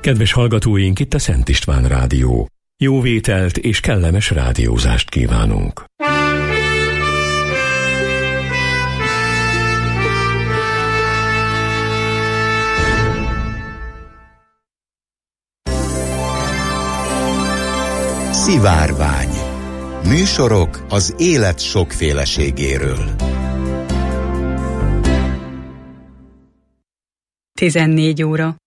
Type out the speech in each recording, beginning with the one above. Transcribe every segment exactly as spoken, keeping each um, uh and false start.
Kedves hallgatóink, itt a Szent István Rádió. Jó vételt és kellemes rádiózást kívánunk. Szivárvány. Műsorok az élet sokféleségéről. tizennégy óra.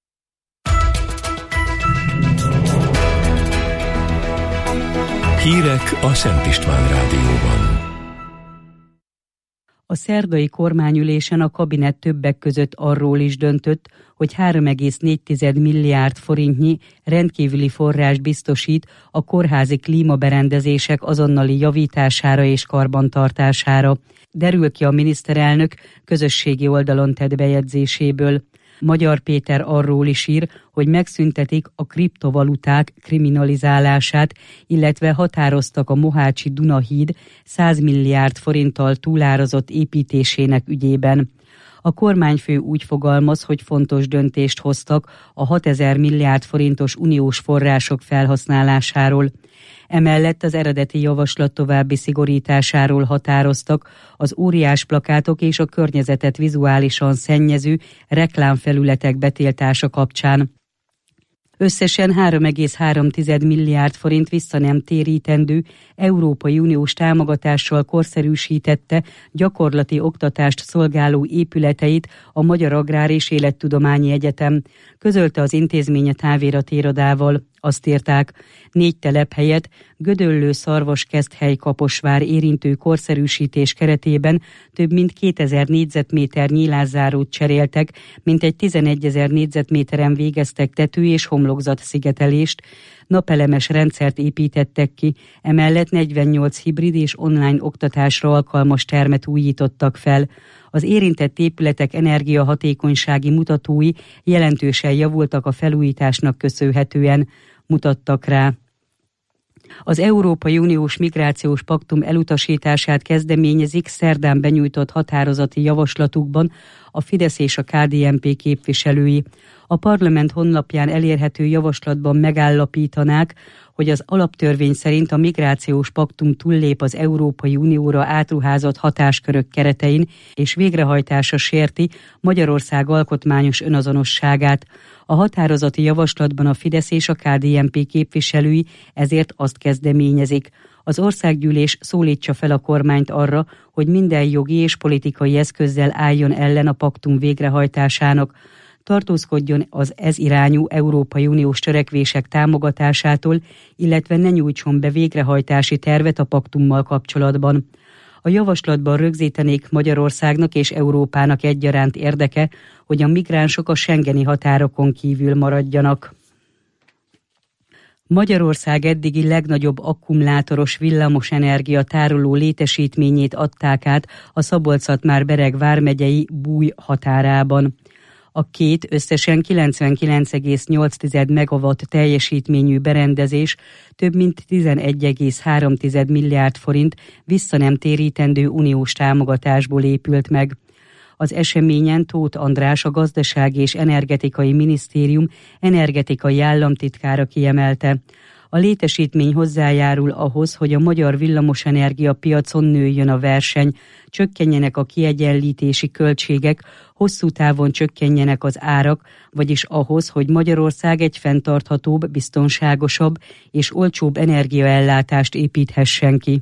Hírek a Szent István Rádióban. A szerdai kormányülésen a kabinet többek között arról is döntött, hogy három egész négy milliárd forintnyi rendkívüli forrást biztosít a kórházi klímaberendezések azonnali javítására és karbantartására. Derül ki a miniszterelnök közösségi oldalon tett bejegyzéséből. Magyar Péter arról is ír, hogy megszüntetik a kriptovaluták kriminalizálását, illetve határoztak a Mohácsi Dunahíd száz milliárd forinttal túlárazott építésének ügyében. A kormányfő úgy fogalmaz, hogy fontos döntést hoztak a hatezer milliárd forintos uniós források felhasználásáról. Emellett az eredeti javaslat további szigorításáról határoztak az óriás plakátok és a környezetet vizuálisan szennyező reklámfelületek betiltása kapcsán. Összesen három egész három milliárd forint vissza nem térítendő Európai Uniós támogatással korszerűsítette gyakorlati oktatást szolgáló épületeit a Magyar Agrár és Élettudományi Egyetem, közölte az intézménye táviratirodával. Azt írták, négy telephelyet Gödöllő, Szarvaskeszthely, Kaposvár érintő korszerűsítés keretében több mint kétezer négyzetméter nyílászárót cseréltek, mintegy tizenegyezer négyzetméteren végeztek tető- és homlokzat szigetelést, napelemes rendszert építettek ki, emellett negyvennyolc hibrid és online oktatásra alkalmas termet újítottak fel. Az érintett épületek energiahatékonysági mutatói jelentősen javultak a felújításnak köszönhetően, mutattak rá. Az Európai Uniós Migrációs Paktum elutasítását kezdeményezik szerdán benyújtott határozati javaslatukban a Fidesz és a ká dé en pé képviselői. A parlament honlapján elérhető javaslatban megállapítanák, hogy az alaptörvény szerint a migrációs paktum túllép az Európai Unióra átruházott hatáskörök keretein, és végrehajtása sérti Magyarország alkotmányos önazonosságát. A határozati javaslatban a Fidesz és a ká dé en pé képviselői ezért azt kezdeményezik: az országgyűlés szólítsa fel a kormányt arra, hogy minden jogi és politikai eszközzel álljon ellen a paktum végrehajtásának, tartózkodjon az ez irányú Európai Uniós törekvések támogatásától, illetve ne nyújtson be végrehajtási tervet a paktummal kapcsolatban. A javaslatban rögzítenék Magyarországnak és Európának egyaránt érdeke, hogy a migránsok a schengeni határokon kívül maradjanak. Magyarország eddigi legnagyobb akkumulátoros villamosenergia tároló létesítményét adták át a Szabolcs-Szatmár-Bereg vármegyei Búj határában. A két összesen kilencvenkilenc egész nyolc megawatt teljesítményű berendezés több mint tizenegy egész három milliárd forint vissza nem térítendő uniós támogatásból épült meg. Az eseményen Tóth András, a Gazdasági és Energetikai Minisztérium energetikai államtitkára kiemelte: a létesítmény hozzájárul ahhoz, hogy a magyar villamosenergia piacon nőjön a verseny, csökkenjenek a kiegyenlítési költségek, hosszú távon csökkenjenek az árak, vagyis ahhoz, hogy Magyarország egy fenntarthatóbb, biztonságosabb és olcsóbb energiaellátást építhessen ki.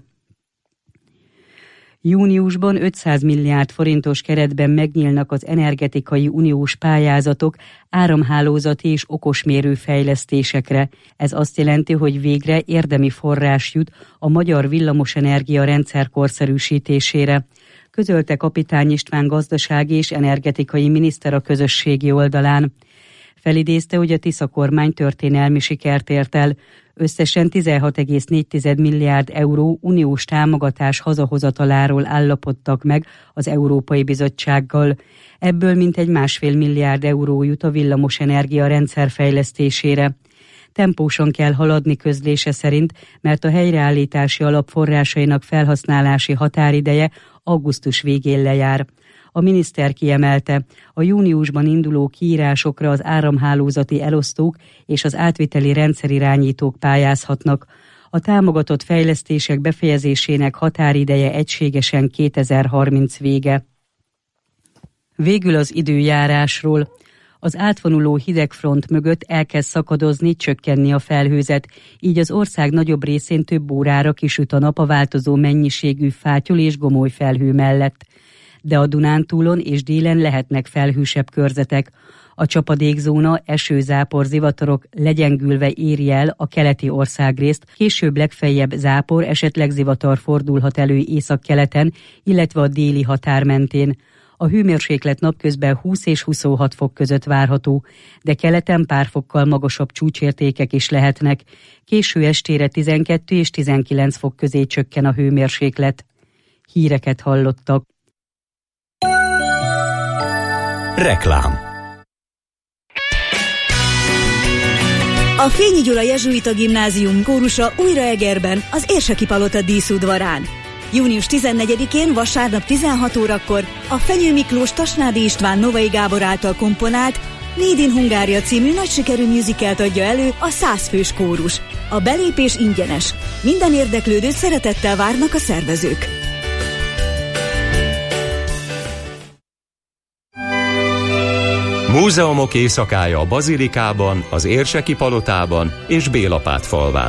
Júniusban ötszáz milliárd forintos keretben megnyílnak az energetikai uniós pályázatok áramhálózati és okosmérő fejlesztésekre. Ez azt jelenti, hogy végre érdemi forrás jut a magyar villamosenergia rendszer korszerűsítésére, közölte Kapitány István gazdasági és energetikai miniszter a közösségi oldalán. Felidézte, hogy a Tisza kormány történelmi sikert ért el. Összesen tizenhat egész négy milliárd euró uniós támogatás hazahozataláról állapodtak meg az Európai Bizottsággal. Ebből mintegy másfél milliárd euró jut a villamosenergia rendszer fejlesztésére. Tempósan kell haladni közlése szerint, mert a helyreállítási alap forrásainak felhasználási határideje augusztus végén lejár. A miniszter kiemelte, a júniusban induló kiírásokra az áramhálózati elosztók és az átviteli rendszerirányítók pályázhatnak. A támogatott fejlesztések befejezésének határideje egységesen kétezer-harminc vége. Végül az időjárásról. Az átvonuló hidegfront mögött elkezd szakadozni, csökkenni a felhőzet, így az ország nagyobb részén több órára kisüt a nap a változó mennyiségű fátyol és gomoly felhő mellett. De a Dunántúlon és délen lehetnek felhősebb körzetek. A csapadékzóna, eső-zápor zivatarok legyengülve éri el a keleti országrészt, később legfeljebb zápor, esetleg zivatar fordulhat elő északkeleten, illetve a déli határ mentén. A hőmérséklet napközben húsz és huszonhat fok között várható, de keleten pár fokkal magasabb csúcsértékek is lehetnek. Késő estére tizenkettő és tizenkilenc fok közé csökken a hőmérséklet. Híreket hallottak. Reklám. A Fényi Gyula Jezsuita Gimnázium kórusa újra Egerben, az Érseki Palota díszudvarán. június tizennegyedikén vasárnap tizenhat órakor a Fenyő Miklós Tasnádi István Novai Gábor által komponált Made in Hungária című nagy sikerű musicalt adja elő a százfős kórus. A belépés ingyenes. Minden érdeklődőt szeretettel várnak a szervezők. Múzeumok éjszakája a Bazilikában, az Érseki Palotában és Bélapát falván.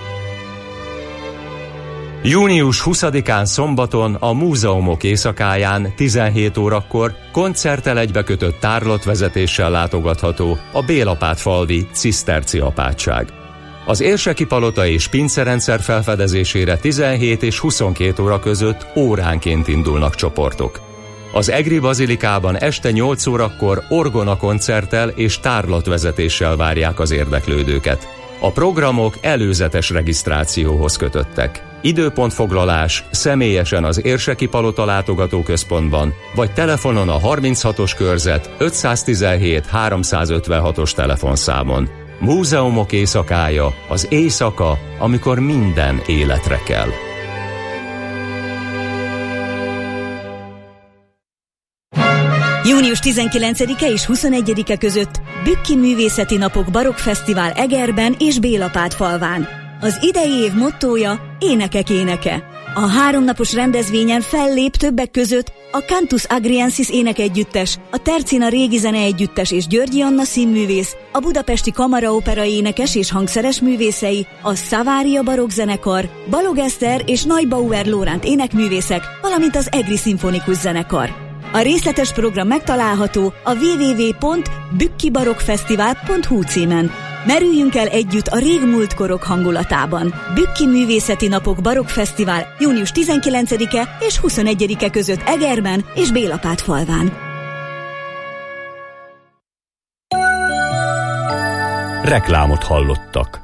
június huszadikán szombaton a Múzeumok éjszakáján tizenhét órakor koncerttel egybekötött tárlatvezetéssel látogatható a Bélapát-falvi ciszterci apátság. Az Érseki Palota és pincerendszer felfedezésére tizenhét és huszonkét óra között óránként indulnak csoportok. Az Egri Bazilikában este nyolc órakor orgona koncerttel és tárlatvezetéssel várják az érdeklődőket. A programok előzetes regisztrációhoz kötöttek. Időpontfoglalás személyesen az Érseki Palota látogatóközpontban, vagy telefonon a harminchatos körzet ötszáztizenhét háromszázötvenhatos telefonszámon. Múzeumok éjszakája, az éjszaka, amikor minden életre kell. június tizenkilencedike és huszonegyedike között Bükki Művészeti Napok Barokk Fesztivál Egerben és Bélapát falván. Az idei év mottója Énekek éneke. A háromnapos rendezvényen fellép többek között a Cantus Agriensis énekegyüttes, a Tercina Régi Zeneegyüttes és Györgyi Anna színművész, a Budapesti Kamaraopera énekes és hangszeres művészei, a Szavária Barokk Zenekar, Balog Eszter és Neubauer Lóránt énekművészek, valamint az Egri Szimfonikus Zenekar. A részletes program megtalálható a double-u double-u double-u pont bükkibarokkfesztivál pont hu címen. Merüljünk el együtt a régmúlt korok hangulatában. Bükki Művészeti Napok Barokk Fesztivál június tizenkilencedike és huszonegyedike között Egerben és Bélapát falván. Reklámot hallottak.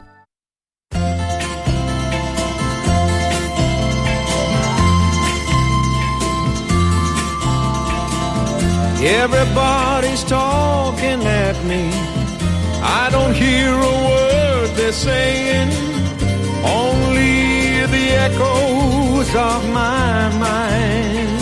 Everybody's talking at me. I don't hear a word they're saying, only the echoes of my mind.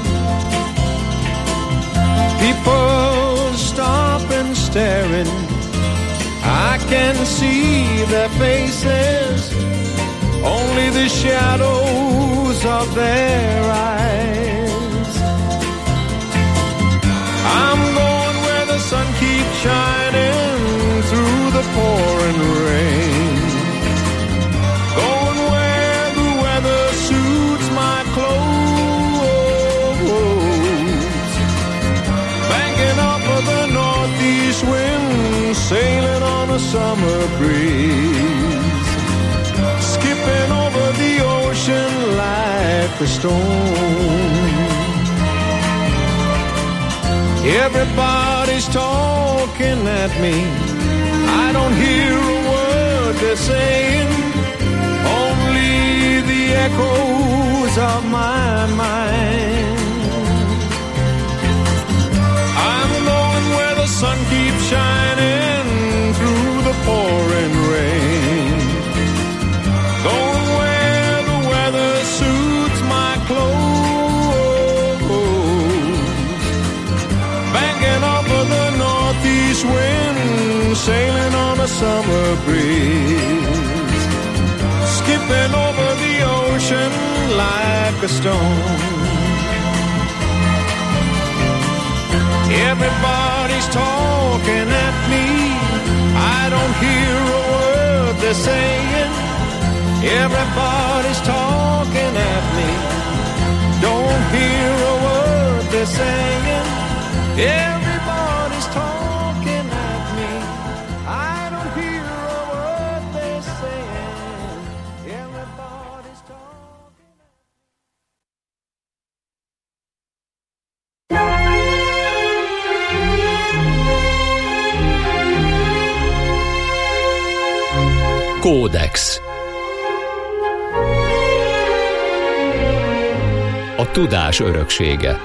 People stop and staring, I can see their faces, only the shadows of their eyes. I'm going where the sun keeps shining through the pouring rain, going where the weather suits my clothes, banking up of the northeast wind, sailing on a summer breeze, skipping over the ocean like a stone. Everybody's talking at me, I don't hear a word they're saying, only the echoes of my mind. I'm going where the sun keeps shining through the pouring rain, going where the weather suits my clothes, summer breeze, skipping over the ocean like a stone. Everybody's talking at me, I don't hear a word they're saying. Everybody's talking at me, don't hear a word they're saying. Everybody's talking at me, I don't hear a word they're saying. Everybody's talking at me. Kódex. A tudás öröksége.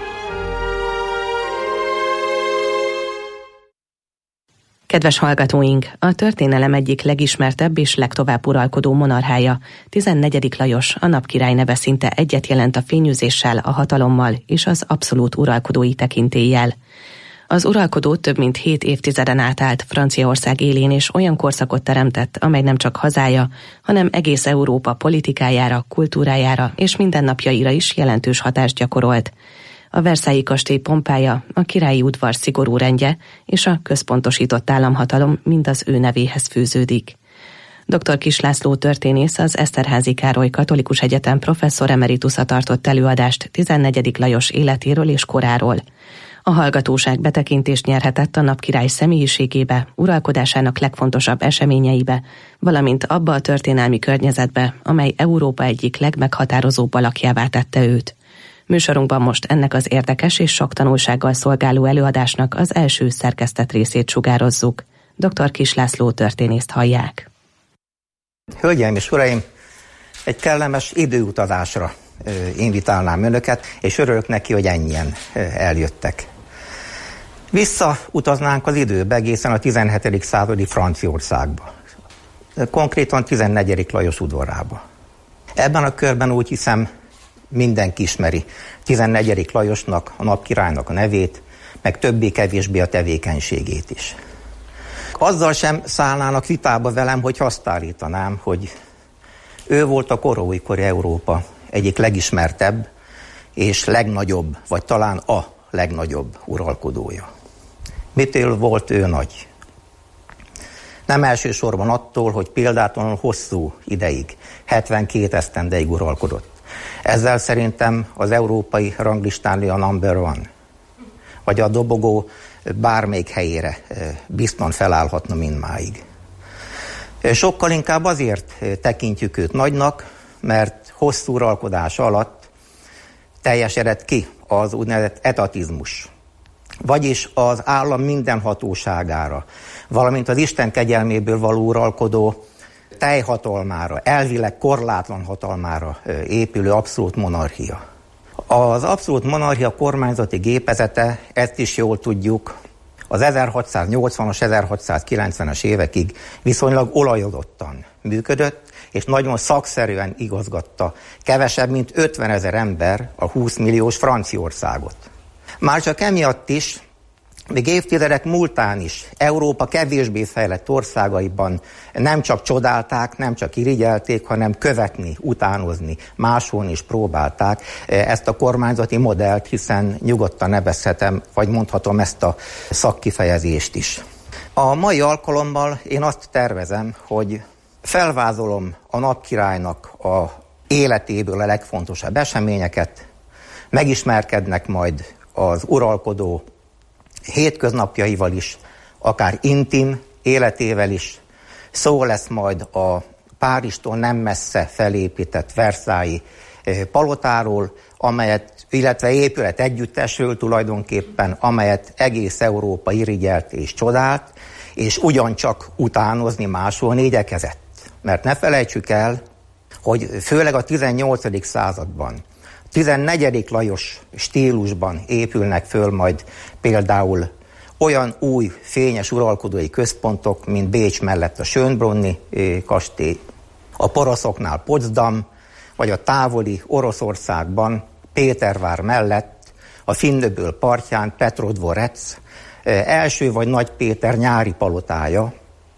Kedves hallgatóink, a történelem egyik legismertebb és legtovább uralkodó monarchája, tizennegyedik Lajos, a napkirály neve szinte egyet jelent a fényűzéssel, a hatalommal és az abszolút uralkodói tekintéllyel. Az uralkodó több mint hét évtizeden át állt Franciaország élén, és olyan korszakot teremtett, amely nem csak hazája, hanem egész Európa politikájára, kultúrájára és mindennapjaira is jelentős hatást gyakorolt. A Versailles kastély pompája, a királyi udvar szigorú rendje és a központosított államhatalom mind az ő nevéhez fűződik. doktor Kiss László történész, az Eszterházy Károly Katolikus Egyetem professzor emeritusa tartott előadást tizennegyedik Lajos életéről és koráról. A hallgatóság betekintést nyerhetett a napkirály személyiségébe, uralkodásának legfontosabb eseményeibe, valamint abba a történelmi környezetbe, amely Európa egyik legmeghatározóbb alakjává tette őt. Műsorunkban most ennek az érdekes és sok tanulsággal szolgáló előadásnak az első szerkesztett részét sugározzuk. doktor Kiss László történészt hallják. Hölgyeim és uraim, egy kellemes időutazásra invitálnám önöket, és örülök neki, hogy ennyien eljöttek. Visszautaznánk az időbe egészen a tizenhetedik századi Franciaországba. Konkrétan tizennegyedik Lajos udvarába. Ebben a körben úgy hiszem mindenki ismeri tizennegyedik Lajosnak, a napkirálynak a nevét, meg többé-kevésbé a tevékenységét is. Azzal sem szállnának vitába velem, hogy azt állítanám, hogy ő volt a koróikori Európa egyik legismertebb és legnagyobb, vagy talán a legnagyobb uralkodója. Mitől volt ő nagy? Nem elsősorban attól, hogy példátlanul hosszú ideig, hetvenkét esztendeig uralkodott. Ezzel szerintem az európai ranglistán a number one, vagy a dobogó bármelyik helyére biztosan felállhatna mindmáig. Sokkal inkább azért tekintjük őt nagynak, mert hosszú uralkodása alatt teljesedett ki az úgynevezett etatizmus, vagyis az állam minden hatóságára, valamint az Isten kegyelméből való uralkodó teljhatalmára, elvileg korlátlan hatalmára épülő abszolút monarchia. Az abszolút monarchia kormányzati gépezete, ezt is jól tudjuk, az ezerhatszáznyolcvanas, ezerhatszázkilencvenes évekig viszonylag olajozottan működött, és nagyon szakszerűen igazgatta kevesebb, mint ötvenezer ember a húsz milliós Franciaországot. Már csak emiatt is, még évtizedek múltán is Európa kevésbé fejlett országaiban nem csak csodálták, nem csak irigyelték, hanem követni, utánozni, máshol is próbálták ezt a kormányzati modellt, hiszen nyugodtan nevezhetem, vagy mondhatom ezt a szakkifejezést is. A mai alkalommal én azt tervezem, hogy felvázolom a napkirálynak a életéből a legfontosabb eseményeket, megismerkednek majd az uralkodó hétköznapjaival is, akár intim életével is. Szó lesz majd a Párizstól nem messze felépített Versailles palotáról, amelyet, illetve épület együttesről tulajdonképpen, amelyet egész Európa irigyelt és csodált, és ugyancsak utánozni máshol igyekezett. Mert ne felejtsük el, hogy főleg a tizennyolcadik században, tizennegyedik Lajos stílusban épülnek föl majd például olyan új fényes uralkodói központok, mint Bécs mellett a Schönbrunni kastély, a poroszoknál Potsdam, vagy a távoli Oroszországban Pétervár mellett a Finnöböl partján Petrodvorec, első vagy Nagy Péter nyári palotája,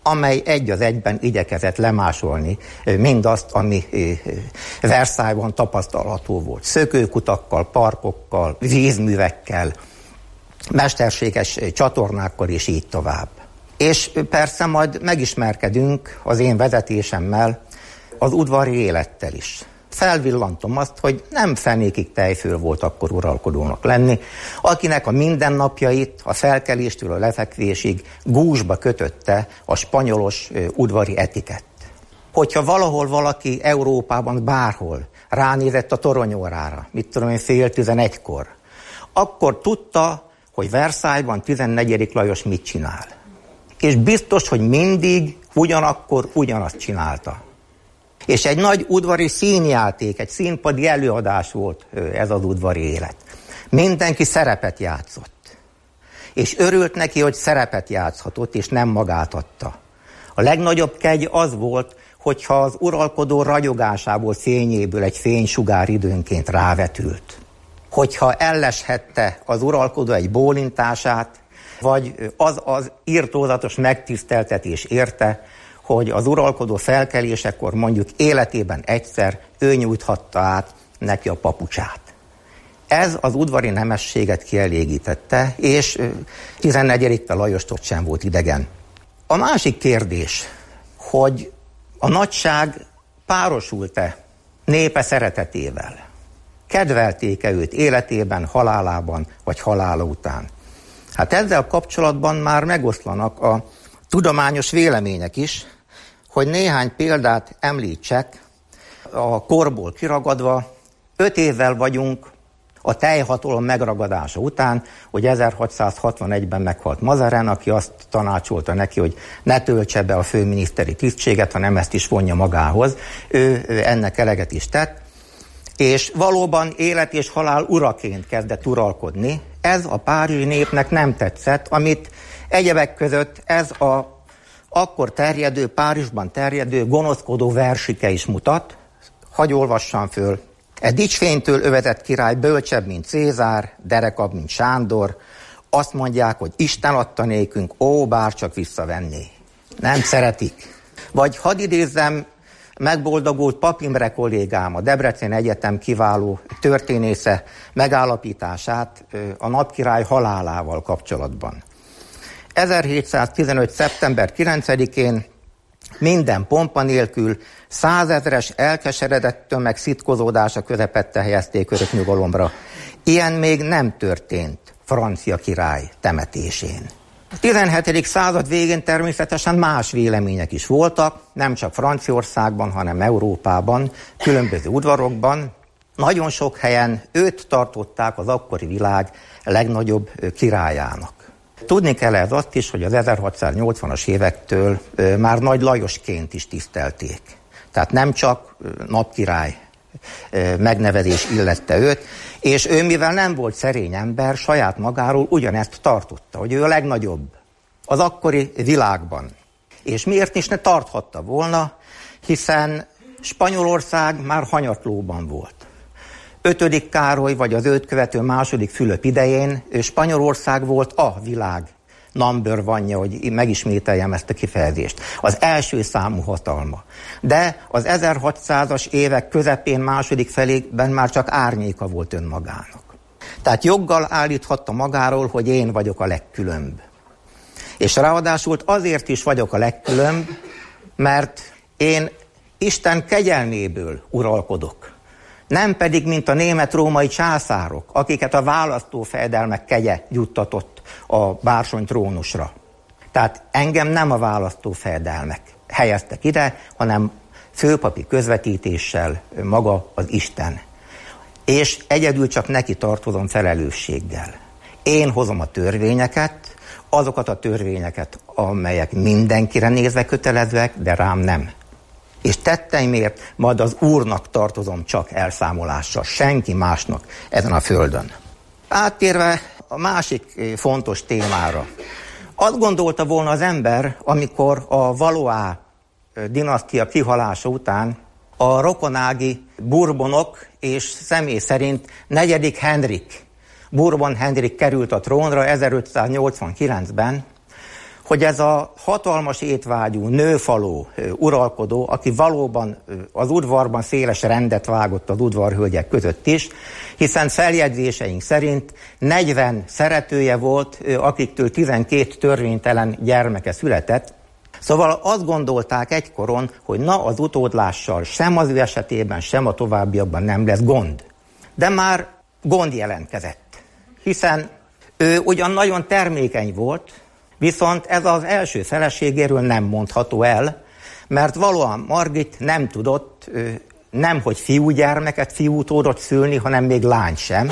amely egy az egyben igyekezett lemásolni mindazt, ami Versailles-ban tapasztalható volt. Szökőkutakkal, parkokkal, vízművekkel, mesterséges csatornákkal és így tovább. És persze majd megismerkedünk az én vezetésemmel az udvari élettel is. Felvillantom azt, hogy nem fenékig tejföl volt akkor uralkodónak lenni, akinek a mindennapjait a felkeléstől a lefekvésig gúzsba kötötte a spanyolos udvari etikett. Hogyha valahol valaki Európában bárhol ránézett a toronyórára, mit tudom én, fél tizenegykor, akkor tudta, hogy Versailles-ban tizennegyedik Lajos mit csinál. És biztos, hogy mindig ugyanakkor ugyanazt csinálta. És egy nagy udvari színjáték, egy színpadi előadás volt ez az udvari élet. Mindenki szerepet játszott. És örült neki, hogy szerepet játszhatott, és nem magát adta. A legnagyobb kegy az volt, hogyha az uralkodó ragyogásából, fényéből egy fénysugár időnként rávetült. Hogyha elleshette az uralkodó egy bólintását, vagy az az irtózatos megtiszteltetés érte, hogy az uralkodó felkelésekor mondjuk életében egyszer ő nyújthatta át neki a papucsát. Ez az udvari nemességet kielégítette, és tizennegyedik Lajostól sem volt idegen. A másik kérdés, hogy a nagyság párosult-e népe szeretetével? Kedvelték-e őt életében, halálában, vagy halála után? Hát ezzel kapcsolatban már megoszlanak a tudományos vélemények is, hogy néhány példát említsek a korból kiragadva. Öt évvel vagyunk a teljhatalom megragadása után, hogy ezerhatszázhatvanegyben meghalt Mazarin, aki azt tanácsolta neki, hogy ne töltse be a főminiszteri tisztséget, hanem ezt is vonja magához. Ő ennek eleget is tett, és valóban élet és halál uraként kezdett uralkodni. Ez a párizsi népnek nem tetszett, amit egyebek között ez a akkor terjedő, Párizsban terjedő, gonoszkodó versike is mutat. Hagy olvassam föl. E dicsfénytől övezett király bölcsebb, mint Cézár, derekabb, mint Sándor. Azt mondják, hogy Isten adta nékünk, ó, bárcsak visszavenné. Nem szeretik. Vagy hadd idézzem megboldogult Pap Imre kollégám, a Debreceni Egyetem kiváló történésze megállapítását a napkirály halálával kapcsolatban. ezerhétszáztizenöt. szeptember kilencedikén minden pompa nélkül százezres elkeseredett tömeg szitkozódása közepette helyezték örök nyugalomra. Ilyen még nem történt francia király temetésén. A tizenhetedik század végén természetesen más vélemények is voltak, nem csak Franciaországban, hanem Európában, különböző udvarokban. Nagyon sok helyen őt tartották az akkori világ legnagyobb királyának. Tudni kell ez azt is, hogy az ezerhatszáznyolcvanas évektől már Nagy Lajosként is tisztelték. Tehát nem csak napkirály megnevezés illette őt, és ő, mivel nem volt szerény ember, saját magáról ugyanezt tartotta, hogy ő a legnagyobb az akkori világban. És miért is ne tarthatta volna, hiszen Spanyolország már hanyatlóban volt. Ötödik Károly, vagy az őt követő második Fülöp idején Spanyolország volt a világ number one-ja, hogy megismételjem ezt a kifejezést. Az első számú hatalma. De az ezerhatszázas évek közepén, második felében már csak árnyéka volt önmagának. Tehát joggal állíthatta magáról, hogy én vagyok a legkülönbb. És ráadásul azért is vagyok a legkülönbb, mert én Isten kegyelméből uralkodok. Nem pedig, mint a német-római császárok, akiket a választófejedelmek kegye juttatott a bársony trónusra. Tehát engem nem a választófejedelmek helyeztek ide, hanem főpapi közvetítéssel maga az Isten. És egyedül csak neki tartozom felelősséggel. Én hozom a törvényeket, azokat a törvényeket, amelyek mindenkire nézve kötelezőek, de rám nem. És tetteimért majd az Úrnak tartozom csak elszámolással, senki másnak ezen a földön. Áttérve a másik fontos témára. Azt gondolta volna az ember, amikor a Valois dinasztia kihalása után a rokonági Bourbonok és személy szerint negyedik Henrik, Bourbon Henrik került a trónra ezerötszáznyolcvankilencben, hogy ez a hatalmas étvágyú, nőfaló uralkodó, aki valóban az udvarban széles rendet vágott az udvarhölgyek között is, hiszen feljegyzéseink szerint negyven szeretője volt, akiktől tizenkét törvénytelen gyermeke született. Szóval azt gondolták egykoron, hogy na az utódlással sem az ő esetében, sem a továbbiakban nem lesz gond. De már gond jelentkezett, hiszen ő ugyan nagyon termékeny volt, viszont ez az első feleségéről nem mondható el, mert valóan Margit nem tudott, nem hogy fiúgyermeket, fiútódot szülni, hanem még lány sem.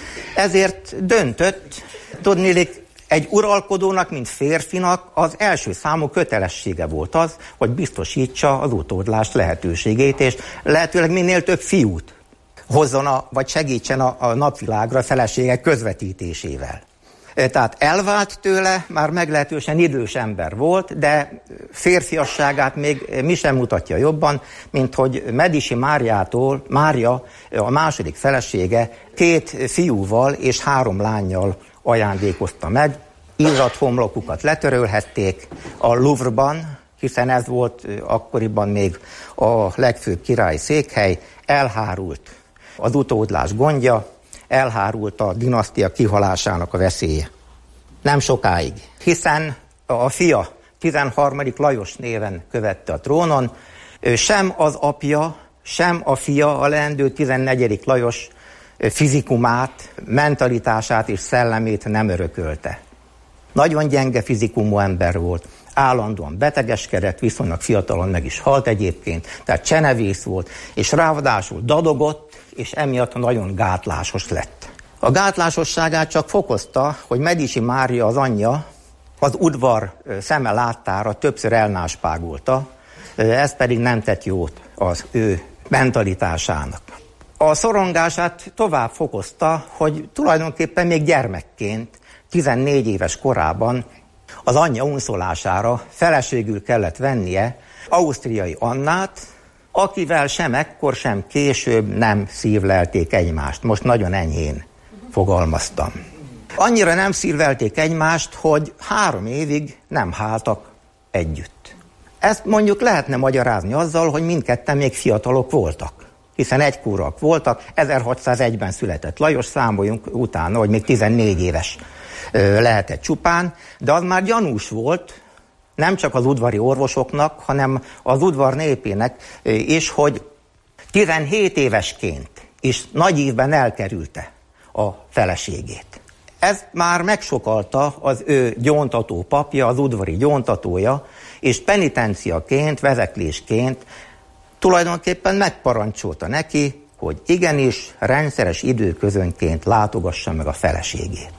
Ezért döntött, tudniillik, egy uralkodónak, mint férfinak az első számú kötelessége volt az, hogy biztosítsa az utódlás lehetőségét, és lehetőleg minél több fiút hozzon, a, vagy segítsen a, a napvilágra a feleségek közvetítésével. Tehát elvált tőle, már meglehetősen idős ember volt, de férfiasságát még mi sem mutatja jobban, mint hogy Medici Máriától, Mária, a második felesége, két fiúval és három lánnyal ajándékozta meg. Izzadt homlokukat letörölhették a Louvre-ban, hiszen ez volt akkoriban még a legfőbb királyi székhely, elhárult az utódlás gondja, elhárult a dinasztia kihalásának a veszélye. Nem sokáig, hiszen a fia tizenharmadik Lajos néven követte a trónon, sem az apja, sem a fia, a leendő tizennegyedik Lajos fizikumát, mentalitását és szellemét nem örökölte. Nagyon gyenge fizikumú ember volt, állandóan betegeskedett, viszonylag fiatalon meg is halt egyébként, tehát csenevész volt, és ráadásul dadogott, és emiatt nagyon gátlásos lett. A gátlásosságát csak fokozta, hogy Medici Mária, az anyja, az udvar szeme láttára többször elnáspágolta, ez pedig nem tett jót az ő mentalitásának. A szorongását tovább fokozta, hogy tulajdonképpen még gyermekként, tizennégy éves korában az anyja unszolására feleségül kellett vennie ausztriai Annát, akivel sem ekkor, sem később nem szívlelték egymást. Most nagyon enyhén fogalmaztam. Annyira nem szívlelték egymást, hogy három évig nem háltak együtt. Ezt mondjuk lehetne magyarázni azzal, hogy mindketten még fiatalok voltak, hiszen egykorúak voltak, ezerhatszázegyben született Lajos, számoljunk utána, hogy még tizennégy éves lehetett csupán, de az már gyanús volt, nem csak az udvari orvosoknak, hanem az udvar népének is, hogy tizenhét évesként is nagy ívben elkerülte a feleségét. Ez már megsokalta az ő gyóntató papja, az udvari gyóntatója, és penitenciaként, vezeklésként tulajdonképpen megparancsolta neki, hogy igenis rendszeres időközönként látogassa meg a feleségét.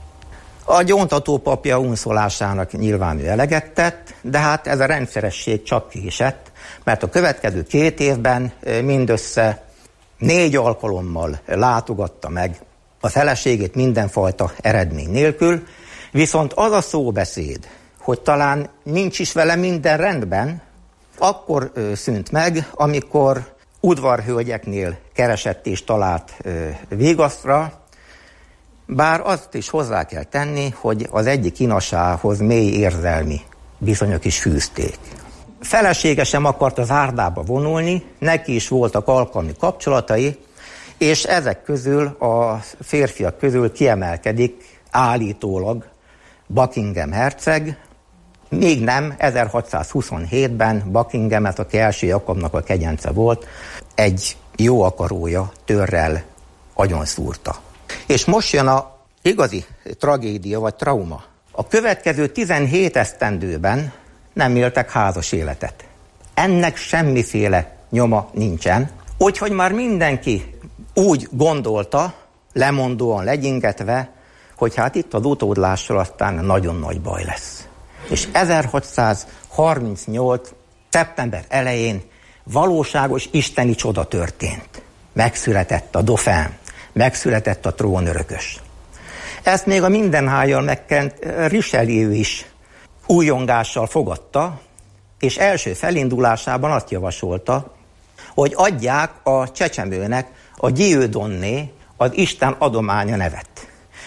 A gyóntató papja unszolásának nyilván ő eleget tett, de hát ez a rendszeresség csak késett, mert a következő két évben mindössze négy alkalommal látogatta meg a feleségét mindenfajta eredmény nélkül, viszont az a szóbeszéd, hogy talán nincs is vele minden rendben, akkor szűnt meg, amikor udvarhölgyeknél keresett és talált vigasztra, bár azt is hozzá kell tenni, hogy az egyik inasához mély érzelmi viszonyok is fűzték. Felesége sem akart az árdába vonulni, neki is voltak alkalmi kapcsolatai, és ezek közül, a férfiak közül kiemelkedik állítólag Buckingham herceg, még nem ezerhatszázhuszonhétben Buckinghamet, aki első Jakabnak a kegyence volt, egy jó akarója törrel agyonszúrta. És most jön a igazi tragédia vagy trauma. A következő tizenhét esztendőben nem éltek házas életet. Ennek semmiféle nyoma nincsen, úgyhogy már mindenki úgy gondolta, lemondóan legyingetve, hogy hát itt az utódlással aztán nagyon nagy baj lesz. És ezerhatszázharmincnyolc. szeptember elején valóságos isteni csoda történt. Megszületett a Dauphin, megszületett a trónörökös. Ezt még a mindenhájjal megkent Richelieu is újongással fogadta, és első felindulásában azt javasolta, hogy adják a csecsemőnek a Dieudonné, az Isten adománya nevet.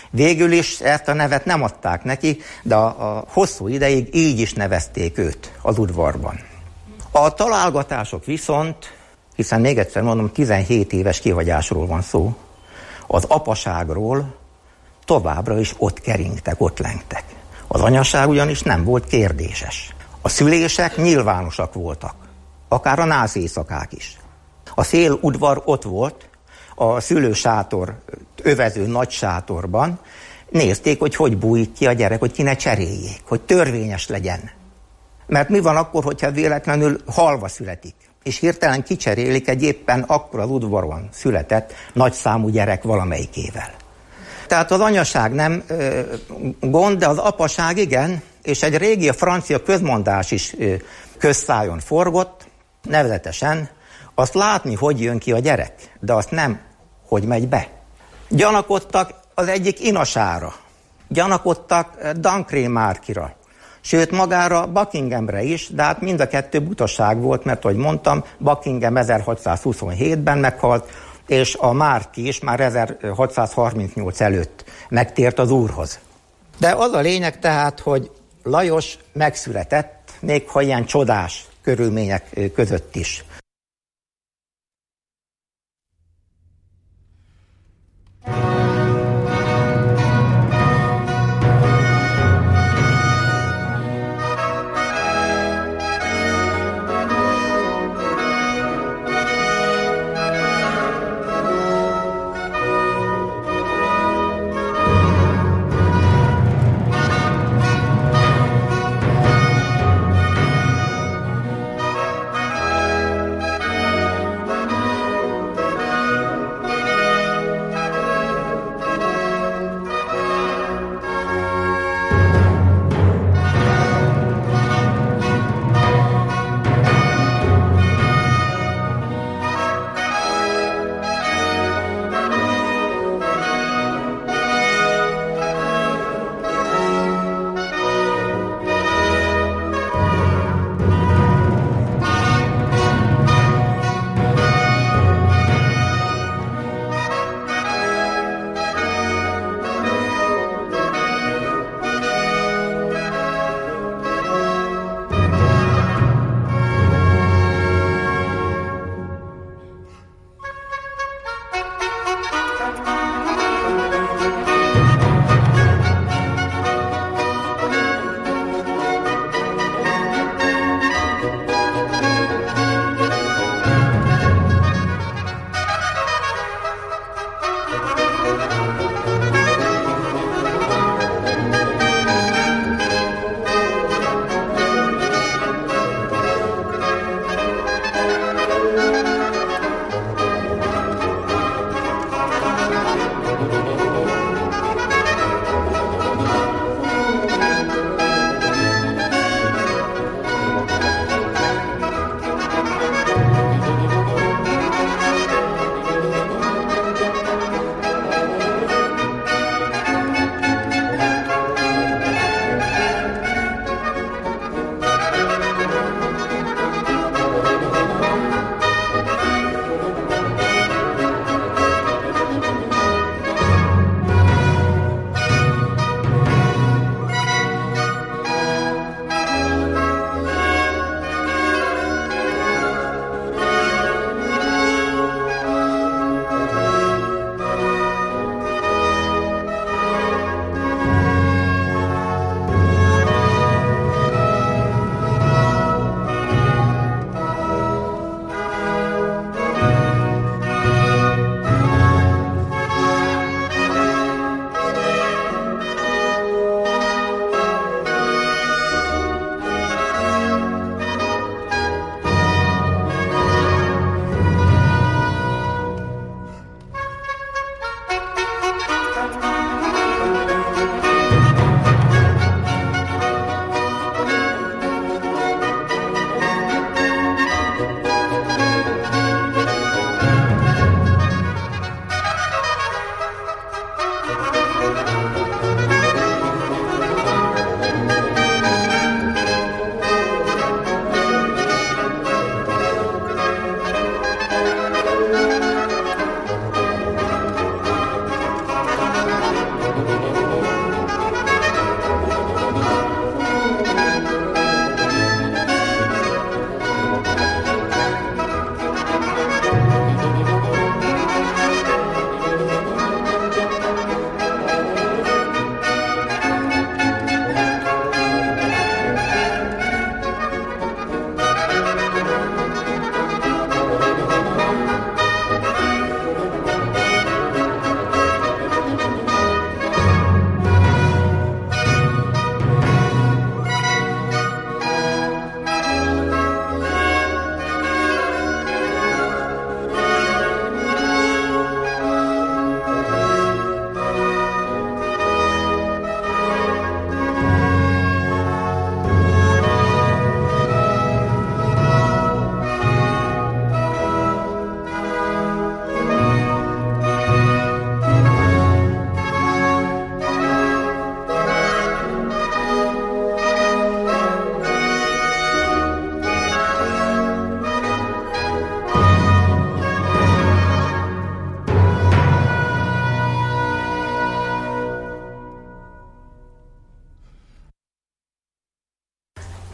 Végül is ezt a nevet nem adták neki, de a, a hosszú ideig így is nevezték őt az udvarban. A találgatások viszont, hiszen még egyszer mondom, tizenhét éves kihagyásról van szó, az apaságról továbbra is ott keringtek, ott lengtek. Az anyaság ugyanis nem volt kérdéses. A szülések nyilvánosak voltak, akár a nász éjszakák is. A széludvar ott volt, a szülősátor övező nagy sátorban, nézték, hogy hogy bújik ki a gyerek, hogy ki ne cseréljék, hogy törvényes legyen. Mert mi van akkor, hogyha véletlenül halva születik, és hirtelen kicserélik egy éppen akkor az udvaron született nagyszámú gyerek valamelyikével. Tehát az anyaság nem ö, gond, de az apaság igen, és egy régi a francia közmondás is ö, közszájon forgott, nevezetesen azt látni, hogy jön ki a gyerek, de azt nem, hogy megy be. Gyanakodtak az egyik Inasára, gyanakodtak Dancré Márkira, sőt magára Buckinghamre is, de hát mind a kettő butaság volt, mert ahogy mondtam, Buckingham ezerhatszázhuszonhétben meghalt, és a Márki is már ezerhatszázharmincnyolc előtt megtért az úrhoz. De az a lényeg tehát, hogy Lajos megszületett, még ha ilyen csodás körülmények között is.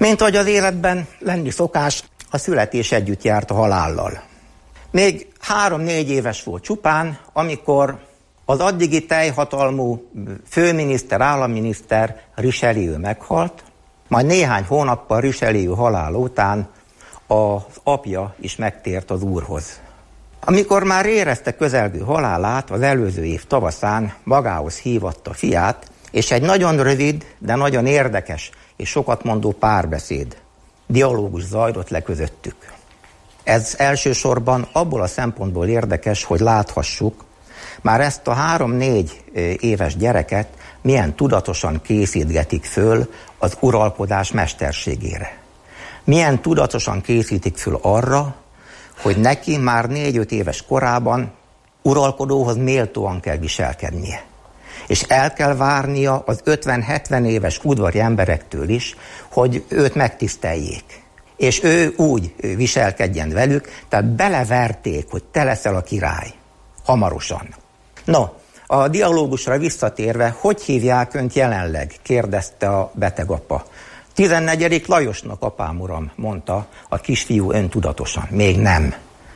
Mint ahogy az életben lenni szokás, a születés együtt járt a halállal. Még három-négy éves volt csupán, amikor az addigi teljhatalmú főminiszter, államminiszter Richelieu meghalt, majd néhány hónappal Richelieu halála után az apja is megtért az Úrhoz. Amikor már érezte közelgő halálát, az előző év tavaszán magához hívatta fiát, és egy nagyon rövid, de nagyon érdekes és sokat mondó párbeszéd, dialógus zajlott le közöttük. Ez elsősorban abból a szempontból érdekes, hogy láthassuk, már ezt a három-négy éves gyereket milyen tudatosan készítgetik föl az uralkodás mesterségére. Milyen tudatosan készítik föl arra, hogy neki már négy-öt éves korában uralkodóhoz méltóan kell viselkednie. És el kell várnia az ötven-hetven éves udvari emberektől is, hogy őt megtiszteljék. És ő úgy viselkedjen velük, tehát beleverték, hogy te leszel a király. Hamarosan. No, a dialógusra visszatérve, hogy hívják önt jelenleg? Kérdezte a beteg apa. tizennegyedik Lajosnak, apám uram, mondta a kisfiú öntudatosan. Még nem.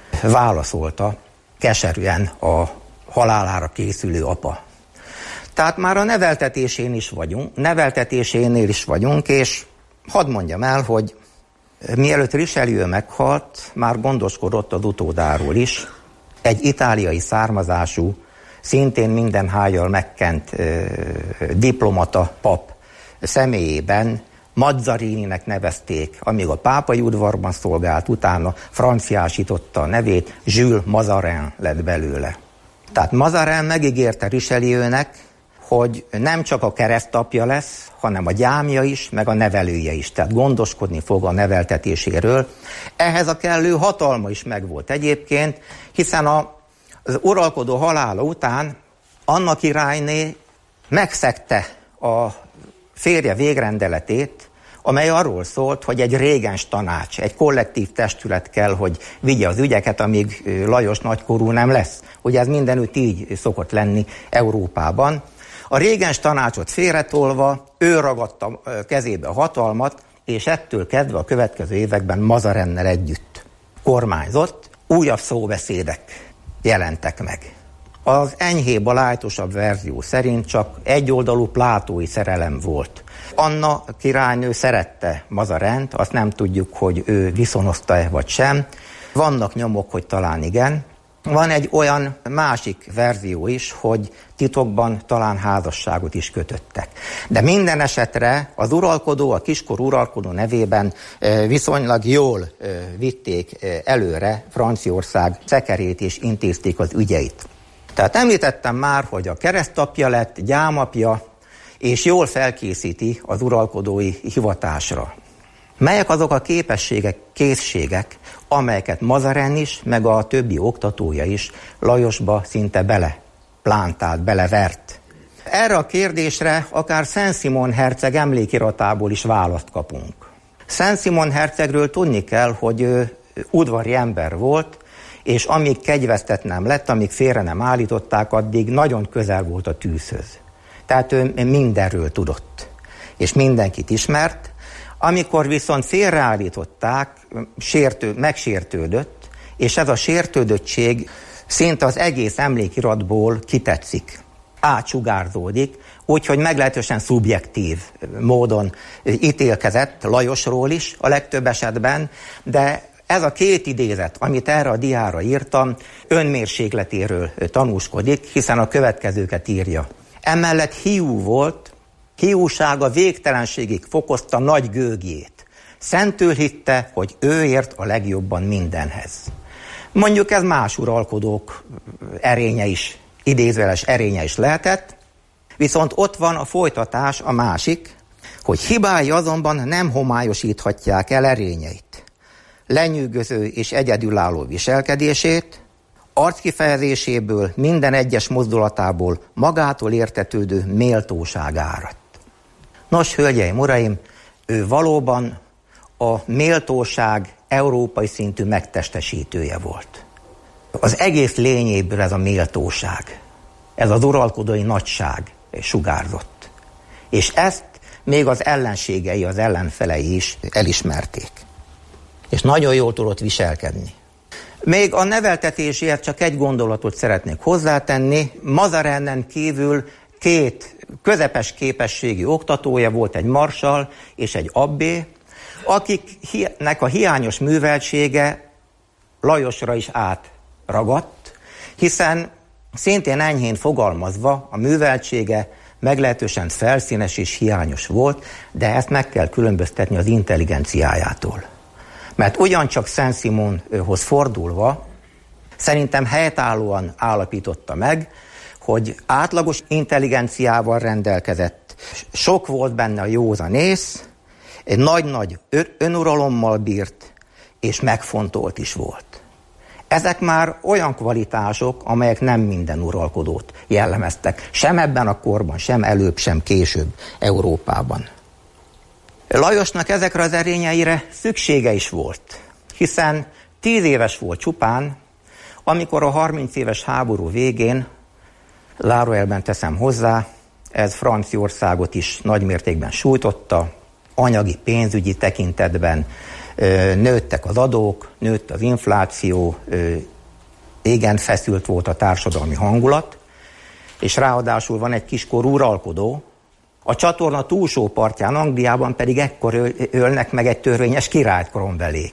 Válaszolta keserűen a halálára készülő apa. Tehát már a neveltetésén is vagyunk, neveltetésénél is vagyunk, és hadd mondjam el, hogy mielőtt Richelieu meghalt, már gondoskodott az utódáról is, egy itáliai származású, szintén minden hájjal megkent ö, diplomata pap személyében Mazzarininek nevezték, amíg a pápai udvarban szolgált, utána franciásította a nevét, Jules Mazarin lett belőle. Tehát Mazarin megígérte Richelieunek, hogy nem csak a keresztapja lesz, hanem a gyámja is, meg a nevelője is. Tehát gondoskodni fog a neveltetéséről. Ehhez a kellő hatalma is megvolt egyébként, hiszen a, az uralkodó halála után Anna királyné megszegte a férje végrendeletét, amely arról szólt, hogy egy régens tanács, egy kollektív testület kell, hogy vigye az ügyeket, amíg Lajos nagykorú nem lesz. Ugye ez mindenütt így szokott lenni Európában. A régens tanácsot félretolva, ő ragadta kezébe a hatalmat, és ettől kezdve a következő években Mazarinnel együtt kormányzott, újabb szóbeszédek jelentek meg. Az enyhébb, a lájtosabb verzió szerint csak egyoldalú plátói szerelem volt. Anna királynő szerette Mazarint, azt nem tudjuk, hogy ő viszonozta-e vagy sem. Vannak nyomok, hogy talán igen. Van egy olyan másik verzió is, hogy titokban talán házasságot is kötöttek. De minden esetre az uralkodó, a kiskor uralkodó nevében viszonylag jól vitték előre Franciaország szekerét és intézték az ügyeit. Tehát említettem már, hogy a keresztapja lett, gyámapja, és jól felkészíti az uralkodói hivatásra. Melyek azok a képességek, készségek, amelyeket Mazarin is, meg a többi oktatója is Lajosba szinte bele plántált, belevert. Erre a kérdésre akár Saint-Simon herceg emlékiratából is választ kapunk. Saint-Simon hercegről tudni kell, hogy ő udvari ember volt, és amíg kegyvesztett nem lett, amíg félre nem állították, addig nagyon közel volt a tűzhöz. Tehát ő mindenről tudott, és mindenkit ismert. Amikor viszont félreállították, sértő, megsértődött, és ez a sértődöttség szinte az egész emlékiratból kitetszik, átsugárzódik, úgyhogy meglehetősen szubjektív módon ítélkezett Lajosról is a legtöbb esetben, de ez a két idézet, amit erre a diára írtam, önmérsékletéről tanúskodik, hiszen a következőket írja. Emellett hiú volt, hiúsága végtelenségig fokozta nagy gőgjét. Szentül hitte, hogy ő ért a legjobban mindenhez. Mondjuk ez más uralkodók erénye is, idézőjeles erénye is lehetett, viszont ott van a folytatás, a másik, hogy hibái azonban nem homályosíthatják el erényeit. Lenyűgöző és egyedülálló viselkedését, arckifejezéséből, minden egyes mozdulatából magától értetődő méltóságárat. Nos, hölgyeim, uraim, ő valóban a méltóság európai szintű megtestesítője volt. Az egész lényéből ez a méltóság, ez az uralkodói nagyság sugárzott. És ezt még az ellenségei, az ellenfelei is elismerték. És nagyon jól tudott viselkedni. Még a neveltetéséhez csak egy gondolatot szeretnék hozzátenni. Mazarinen kívül két közepes képességi oktatója volt, egy marsal és egy abbé, akiknek a hiányos műveltsége Lajosra is átragadt, hiszen szintén enyhén fogalmazva a műveltsége meglehetősen felszínes és hiányos volt, de ezt meg kell különböztetni az intelligenciájától. Mert ugyancsak Saint-Simonhoz fordulva szerintem helytállóan állapította meg, hogy átlagos intelligenciával rendelkezett, sok volt benne a józanész, egy nagy-nagy önuralommal bírt, és megfontolt is volt. Ezek már olyan kvalitások, amelyek nem minden uralkodót jellemeztek, sem ebben a korban, sem előbb, sem később Európában. Lajosnak ezekre az erényeire szüksége is volt, hiszen tíz éves volt csupán, amikor a harminc éves háború végén, zárójelben teszem hozzá, ez Franciaországot is nagymértékben sújtotta, anyagi, pénzügyi tekintetben nőttek az adók, nőtt az infláció, igen feszült volt a társadalmi hangulat, és ráadásul van egy kiskorú uralkodó, a csatorna túlsó partján, Angliában pedig ekkor ölnek meg egy törvényes királyt, Cromwellék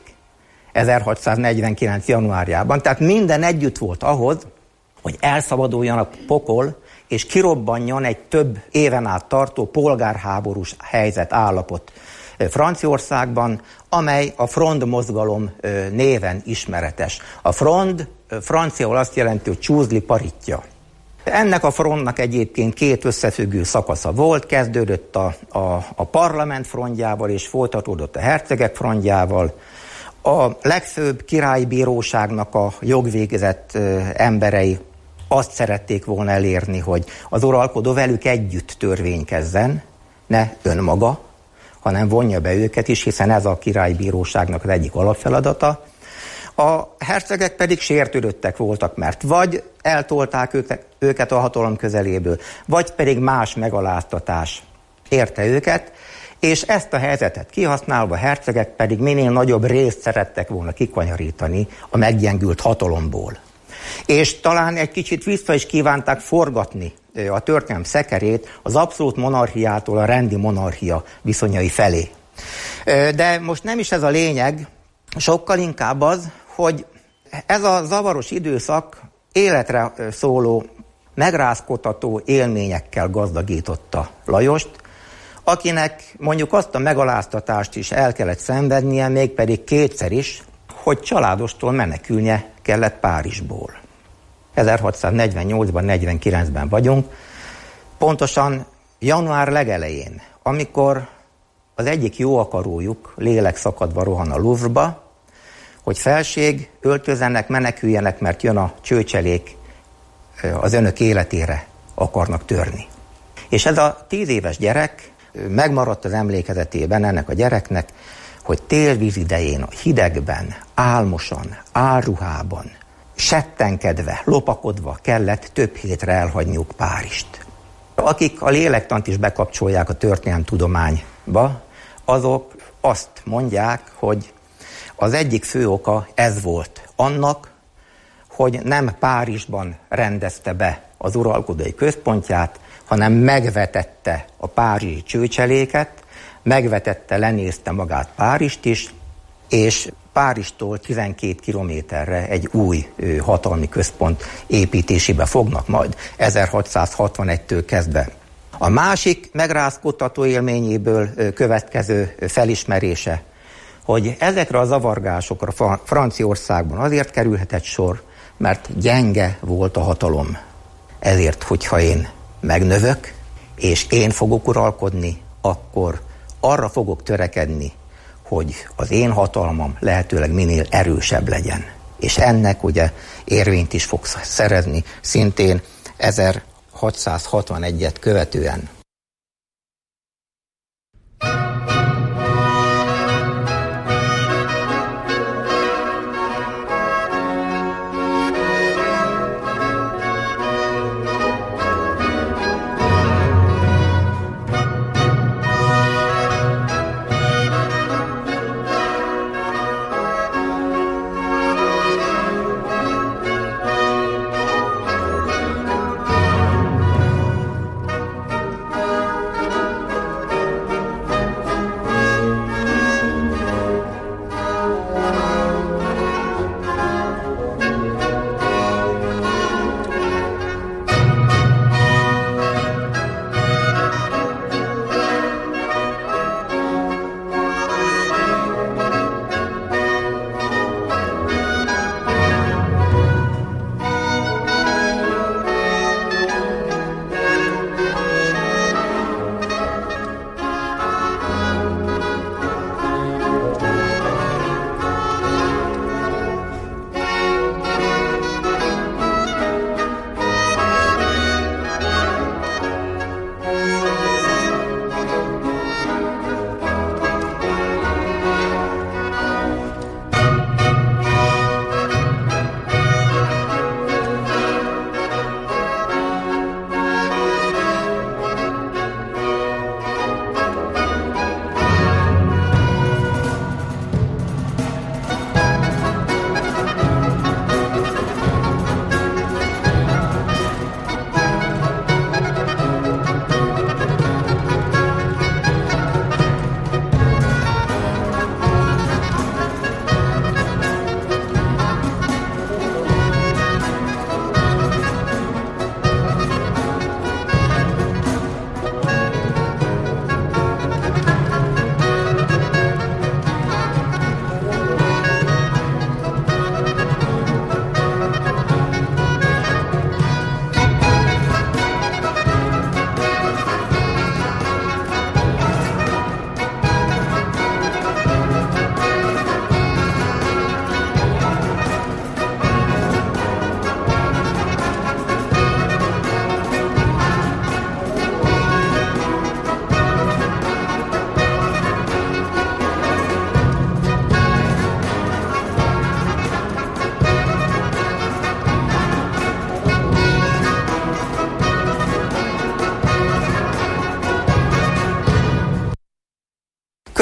ezerhatszáznegyvenkilenc. januárjában. Tehát minden együtt volt ahhoz, hogy elszabaduljon a pokol, és kirobbanjon egy több éven át tartó polgárháborús helyzet, állapot Franciaországban, amely a Front mozgalom néven ismeretes. A Front franciául azt jelenti, hogy csúzli paritja. Ennek a frontnak egyébként két összefüggő szakasza volt, kezdődött a, a, a parlament frontjával és folytatódott a hercegek frontjával. A legfőbb királyi bíróságnak a jogvégzett emberei azt szerették volna elérni, hogy az uralkodó velük együtt törvénykezzen, ne önmaga, hanem vonja be őket is, hiszen ez a királyi bíróságnak az egyik alapfeladata. A hercegek pedig sértődöttek voltak, mert vagy eltolták őket a hatalom közeléből, vagy pedig más megaláztatás érte őket, és ezt a helyzetet kihasználva a hercegek pedig minél nagyobb részt szerettek volna kikanyarítani a meggyengült hatalomból. És talán egy kicsit vissza is kívánták forgatni a történelem szekerét az abszolút monarchiától a rendi monarchia viszonyai felé. De most nem is ez a lényeg, sokkal inkább az, hogy ez a zavaros időszak életre szóló, megrázkodható élményekkel gazdagította Lajost, akinek mondjuk azt a megaláztatást is el kellett szenvednie, mégpedig kétszer is, hogy családostól menekülnie kellett Párizsból. ezerhatszáznegyvennyolcban, negyvenkilencben vagyunk, pontosan január legelején, amikor az egyik jó akarójuk lélek szakadva rohan a Louvre-ba, hogy felség, öltözzenek, meneküljenek, mert jön a csőcselék, az önök életére akarnak törni. És ez a tíz éves gyerek megmaradt az emlékezetében ennek a gyereknek, hogy télvíz idején, a hidegben, álmosan, álruhában, settenkedve, lopakodva kellett több hétre elhagyniuk Párizst. Akik a lélektant is bekapcsolják a történelemtudományba, azok azt mondják, hogy az egyik fő oka ez volt annak, hogy nem Párizsban rendezte be az uralkodói központját, hanem megvetette a párizsi csőcseléket, megvetette, lenézte magát Párizst is, és Párizstól tizenkét kilométerre egy új ö, hatalmi központ építésébe fognak majd ezerhatszázhatvanegytől kezdve. A másik megrázkodtató élményéből ö, következő felismerése, hogy ezekre a zavargásokra Franciaországban azért kerülhetett sor, mert gyenge volt a hatalom. Ezért, hogyha én megnövök, és én fogok uralkodni, akkor arra fogok törekedni, hogy az én hatalmam lehetőleg minél erősebb legyen. És ennek ugye érvényt is fog szerezni szintén ezerhatszázhatvanegyet követően.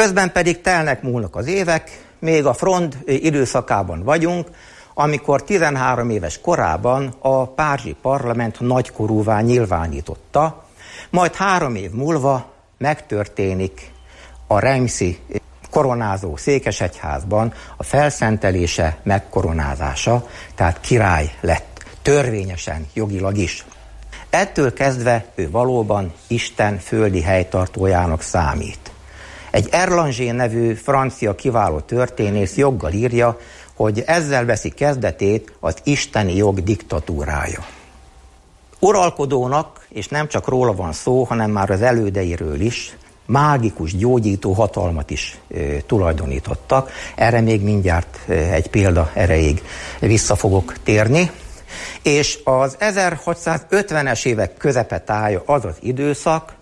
Közben pedig telnek múlnak az évek, még a front időszakában vagyunk, amikor tizenhárom éves korában a párizsi parlament nagykorúvá nyilvánította, majd három év múlva megtörténik a Reimsi koronázó székesegyházban a felszentelése, megkoronázása, tehát király lett, törvényesen, jogilag is. Ettől kezdve ő valóban Isten földi helytartójának számít. Egy Erlanger nevű francia kiváló történész joggal írja, hogy ezzel veszi kezdetét az isteni jog diktatúrája. Uralkodónak, és nem csak róla van szó, hanem már az elődeiről is, mágikus, gyógyító hatalmat is e, tulajdonítottak. Erre még mindjárt e, egy példa erejéig vissza fogok térni. És az ezerhatszázötvenes évek közepe tája az az időszak,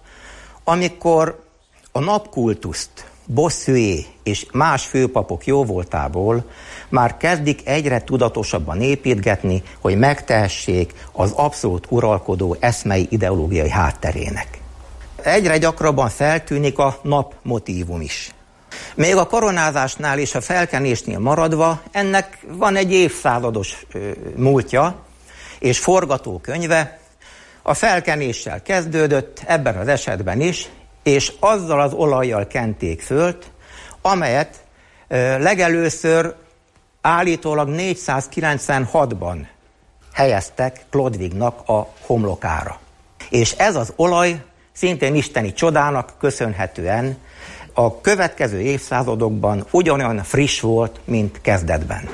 amikor a napkultuszt Bossuet és más főpapok jóvoltából már kezdik egyre tudatosabban építgetni, hogy megtehessék az abszolút uralkodó eszmei ideológiai hátterének. Egyre gyakrabban feltűnik a nap motívum is. Még a koronázásnál és a felkenésnél maradva, ennek van egy évszázados ö, múltja és forgatókönyve. A felkenéssel kezdődött ebben az esetben is, és azzal az olajjal kenték fölt, amelyet ö, legelőször állítólag négyszázkilencvenhatban helyeztek Chlodwignak a homlokára. És ez az olaj szintén isteni csodának köszönhetően a következő évszázadokban ugyanolyan friss volt, mint kezdetben.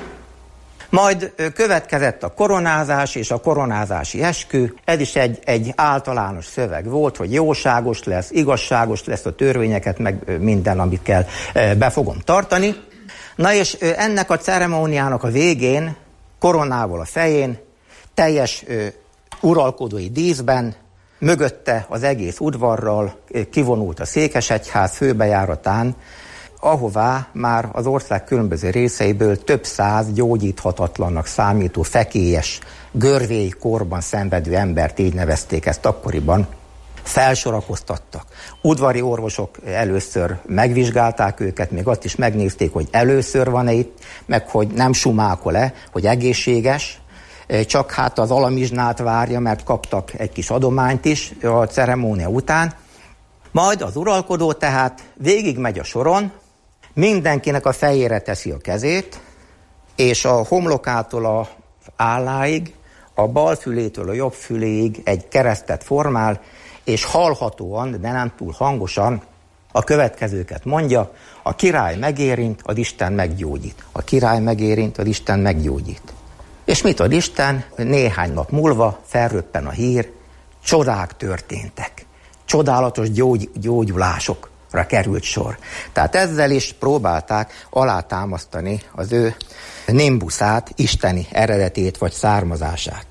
Majd következett a koronázás és a koronázási eskü, ez is egy, egy általános szöveg volt, hogy jóságos lesz, igazságos lesz a törvényeket, meg minden, amit kell, be fogom tartani. Na és ennek a ceremóniának a végén, koronával a fején, teljes uralkodói díszben, mögötte az egész udvarral kivonult a székesegyház főbejáratán, ahová már az ország különböző részeiből több száz gyógyíthatatlannak számító fekélyes, görvély korban szenvedő embert, így nevezték ezt akkoriban, felsorakoztattak. Udvari orvosok először megvizsgálták őket, még azt is megnézték, hogy először van-e itt, meg hogy nem sumákol-e, hogy egészséges, csak hát az alamizsnát várja, mert kaptak egy kis adományt is a ceremónia után. Majd az uralkodó tehát végig megy a soron, mindenkinek a fejére teszi a kezét, és a homlokától az álláig, a bal fülétől a jobb füléig egy keresztet formál, és hallhatóan, de nem túl hangosan a következőket mondja: a király megérint, az Isten meggyógyít. A király megérint, az Isten meggyógyít. És mit ad Isten? Néhány nap múlva felröppen a hír, csodák történtek. Csodálatos gyógy, gyógyulásokra került sor. Tehát ezzel is próbálták alátámasztani az ő nimbuszát, isteni eredetét vagy származását.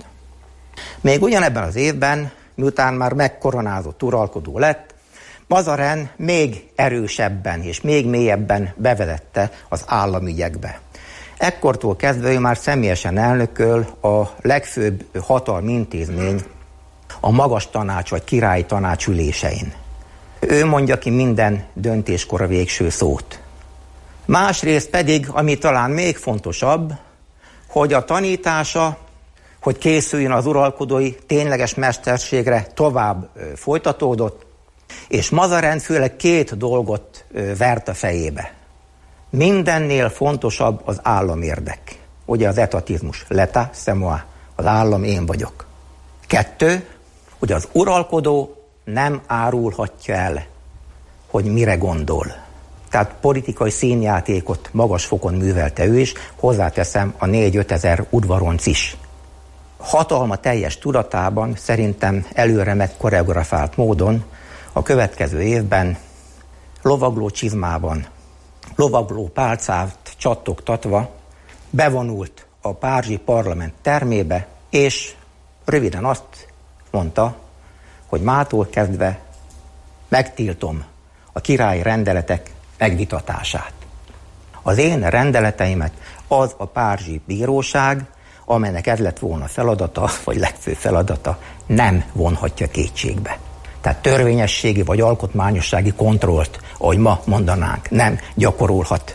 Még ugyanebben az évben, miután már megkoronázott uralkodó lett, Mazarin még erősebben és még mélyebben bevezette az államügyekbe. Ekkortól kezdve ő már személyesen elnököl a legfőbb hatalmi intézmény, a magas tanács vagy királyi tanács ülésein. Ő mondja ki minden döntéskor a végső szót. Másrészt pedig, ami talán még fontosabb, hogy a tanítása, hogy készüljön az uralkodói tényleges mesterségre, tovább folytatódott, és Mazarin főleg két dolgot vert a fejébe. Mindennél fontosabb az államérdek. Ugye az etatizmus, l'état c'est moi, az állam én vagyok. Kettő, hogy az uralkodó nem árulhatja el, hogy mire gondol. Tehát politikai színjátékot magas fokon művelte ő is, hozzáteszem a négy-öt ezer udvaronc is. Hatalma teljes tudatában, szerintem előre megkoreografált módon a következő évben lovagló csizmában, lovagló pálcát csattogtatva bevonult a párizsi parlament termébe, és röviden azt mondta, hogy mától kezdve megtiltom a királyi rendeletek megvitatását. Az én rendeleteimet az a párizsi bíróság, amelynek ez lett volna feladata, vagy legfőbb feladata, nem vonhatja kétségbe. Tehát törvényességi vagy alkotmányossági kontrollt, ahogy ma mondanánk, nem gyakorolhat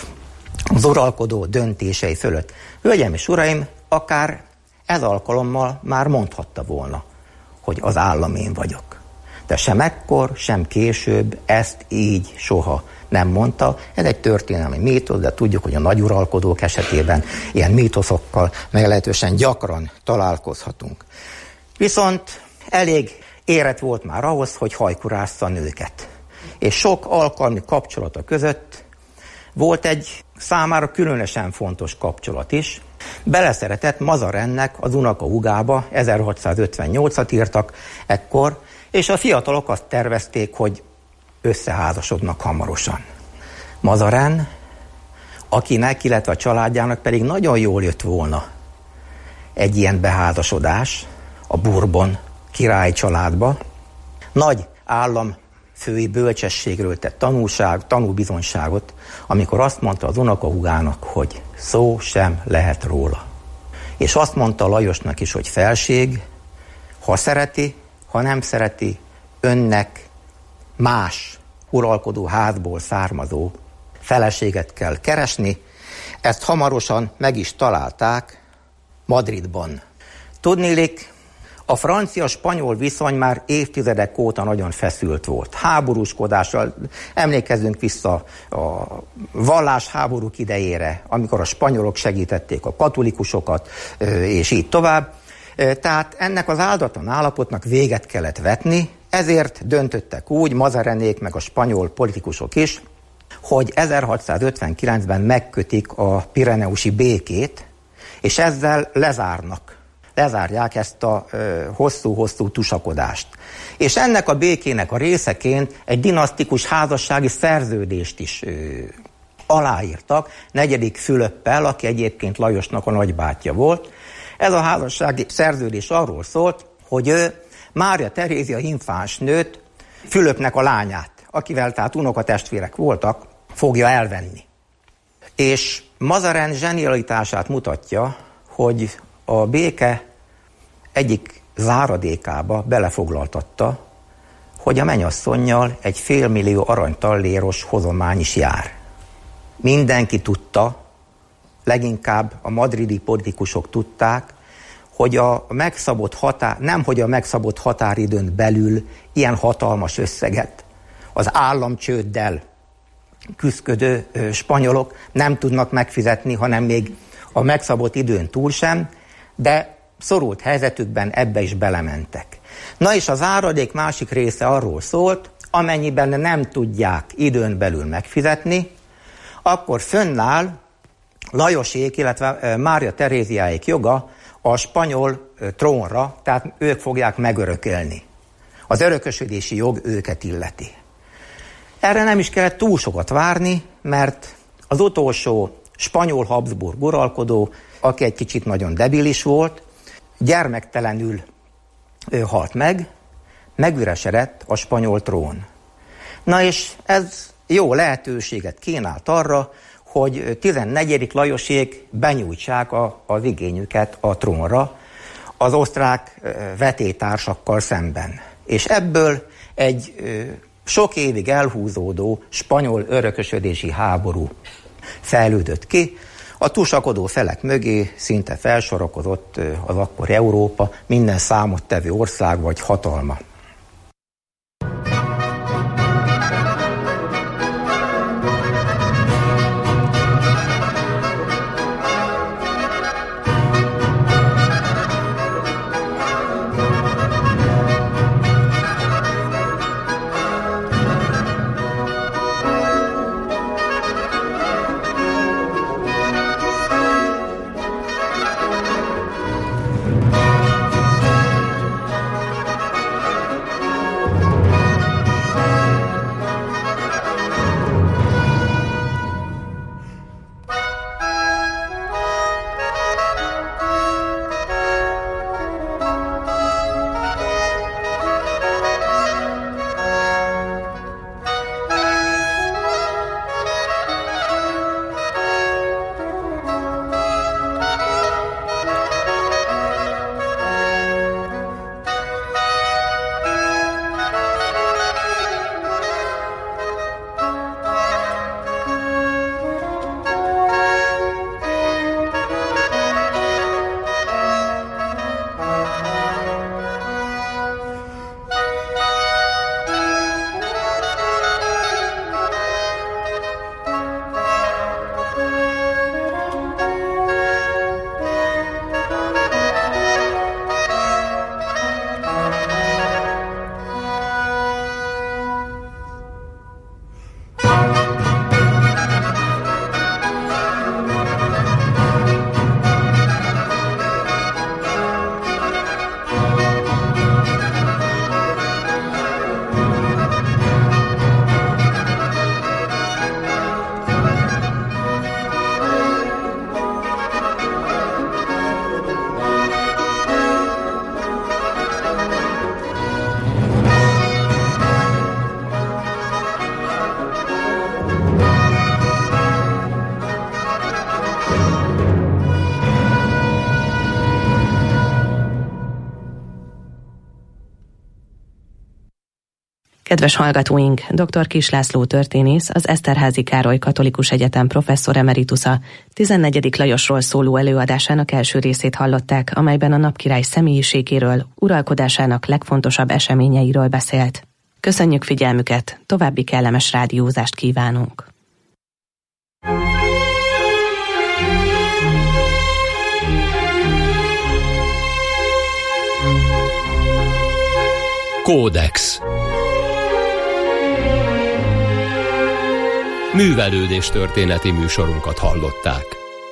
az uralkodó döntései fölött. Hölgyeim és uraim, akár ez alkalommal már mondhatta volna, hogy az állam én vagyok. De sem ekkor, sem később ezt így soha nem mondta. Ez egy történelmi mítosz, de tudjuk, hogy a nagyuralkodók esetében ilyen mítoszokkal meglehetősen gyakran találkozhatunk. Viszont elég érett volt már ahhoz, hogy hajkurázza a nőket. És sok alkalmi kapcsolata között volt egy számára különösen fontos kapcsolat is. Beleszeretett Mazarennek az unokahúgába, ezerhatszázötvennyolcat írtak ekkor, és a fiatalok azt tervezték, hogy összeházasodnak hamarosan. Mazaren, akinek, illetve a családjának pedig nagyon jól jött volna egy ilyen beházasodás a Bourbon királyi családba, nagy államfői bölcsességről tett tanulság, tanúbizonyságot, amikor azt mondta az unokahúgának, hogy szó sem lehet róla. És azt mondta Lajosnak is, hogy felség, ha szereti, ha nem szereti, önnek más uralkodó házból származó feleséget kell keresni. Ezt hamarosan meg is találták Madridban. Tudniillik, a francia-spanyol viszony már évtizedek óta nagyon feszült volt. Háborúskodással, emlékezzünk vissza a vallásháborúk idejére, amikor a spanyolok segítették a katolikusokat, és így tovább. Tehát ennek az áldatlan állapotnak véget kellett vetni, ezért döntöttek úgy, Mazarenék meg a spanyol politikusok is, hogy ezerhatszázötvenkilencben megkötik a pireneusi békét, és ezzel lezárnak. Lezárják ezt a ö, hosszú-hosszú tusakodást. És ennek a békének a részeként egy dinasztikus házassági szerződést is ö, aláírtak, negyedik Fülöppel, aki egyébként Lajosnak a nagybátyja volt. Ez a házassági szerződés arról szólt, hogy ő Mária Terézia infáns nőt, Fülöpnek a lányát, akivel tehát unokatestvérek voltak, fogja elvenni. És Mazaren zsenialitását mutatja, hogy a béke egyik záradékába belefoglaltatta, hogy a mennyasszonnyal egy félmillió aranytalléros hozomány is jár. Mindenki tudta, leginkább a madridi politikusok tudták, hogy a megszabott határ, nem hogy a megszabott határidőn belül ilyen hatalmas összeget az államcsőddel küszködő spanyolok nem tudnak megfizetni, hanem még a megszabott időn túl sem, de szorult helyzetükben ebbe is belementek. Na és az áradék másik része arról szólt, amennyiben nem tudják időn belül megfizetni, akkor fönnáll Lajosék, illetve Mária Teréziáék joga a spanyol trónra, tehát ők fogják megörökölni. Az örökösödési jog őket illeti. Erre nem is kellett túl sokat várni, mert az utolsó spanyol Habsburg uralkodó, aki egy kicsit nagyon debilis volt, gyermektelenül halt meg, megüresedett a spanyol trón. Na és ez jó lehetőséget kínált arra, hogy tizennegyedik Lajosék benyújtsák a, az igényüket a trónra az osztrák vetétársakkal szemben. És ebből egy sok évig elhúzódó spanyol örökösödési háború fejlődött ki. A tusakodó felek mögé szinte felsorakozott az akkori Európa, minden számottevő ország vagy hatalma. Kedves hallgatóink, dr. Kiss László történész, az Eszterházy Károly Katolikus Egyetem professzor emeritusa tizennegyedik Lajosról szóló előadásának első részét hallották, amelyben a napkirály személyiségéről, uralkodásának legfontosabb eseményeiről beszélt. Köszönjük figyelmüket, további kellemes rádiózást kívánunk! Kódex. Művelődés történeti műsorunkat hallották.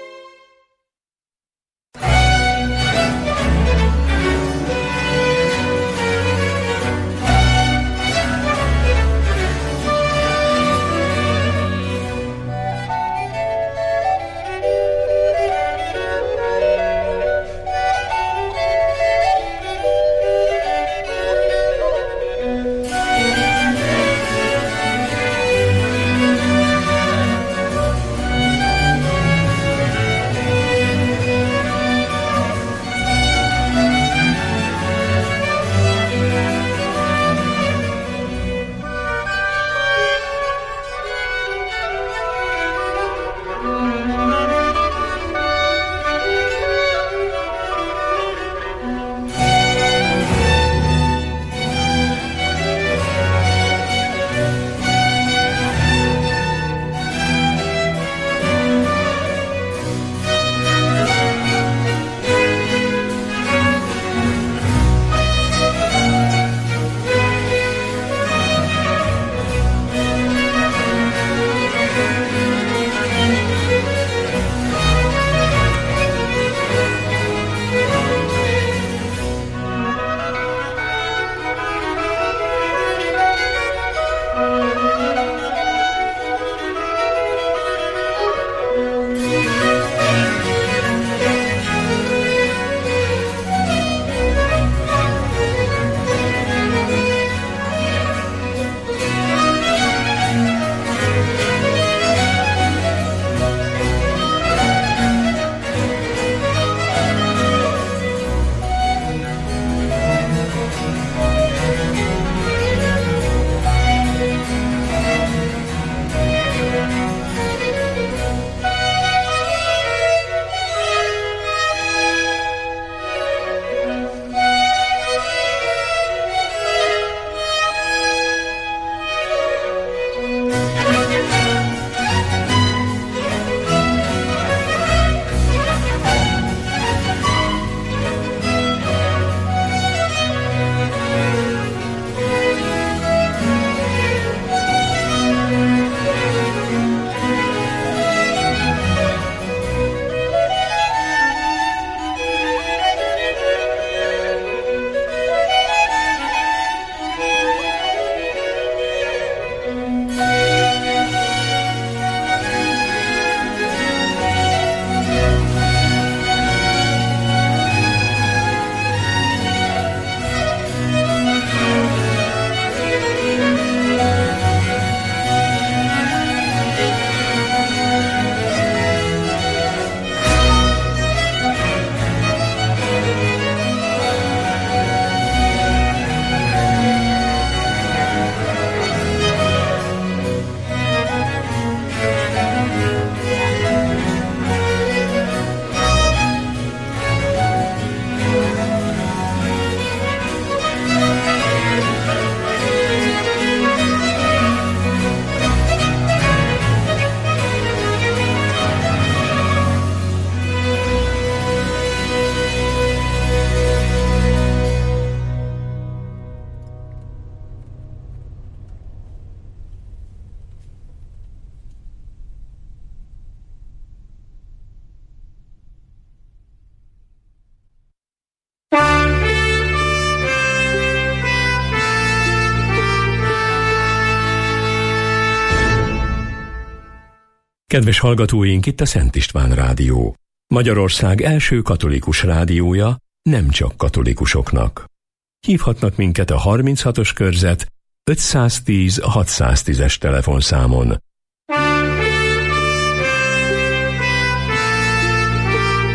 Kedves hallgatóink, itt a Szent István Rádió. Magyarország első katolikus rádiója, nem csak katolikusoknak. Hívhatnak minket a harminchatos körzet ötszáztíz hatszáztízes telefonszámon.